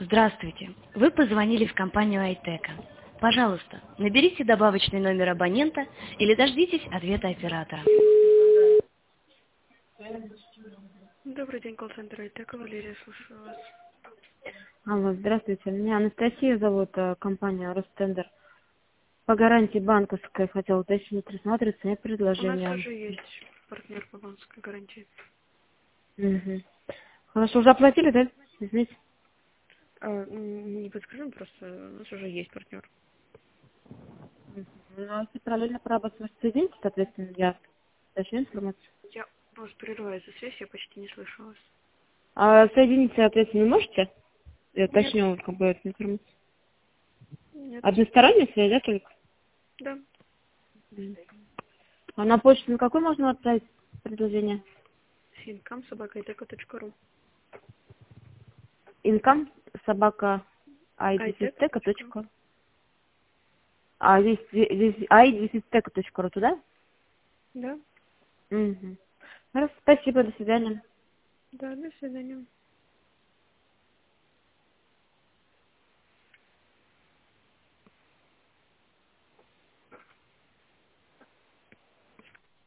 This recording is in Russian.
Здравствуйте. Вы позвонили в компанию Айтека. Пожалуйста, наберите добавочный номер абонента или дождитесь ответа оператора. Добрый день, колл-центр Айтека, Валерия, слушаю вас. Алло, здравствуйте. Меня Анастасия зовут, компания Ростендер. По гарантии банковской хотела уточнить, рассматривается нет У нас предложения. уже есть партнер по банковской гарантии. Угу. Хорошо, уже оплатили, да? Извините. Не подскажем, просто у нас уже есть партнер. Ну, а если параллельно пора сможете соединить, соответственно, я уточню информацию. Я вас прерываю за связь, я почти не слышу вас. А соединить, соответственно, не можете? Я Нет. уточню, как бы, эту информацию. Нет. Односторонняя связь, да, только? Да. А на почту на какой можно отправить предложение? Fincom@айтека.ru. Income собака Айтека.ру. idvisteka.ru. А здесь idvisteka.ru, туда? Да. Угу. Хорошо, спасибо, до свидания. Да, до свидания.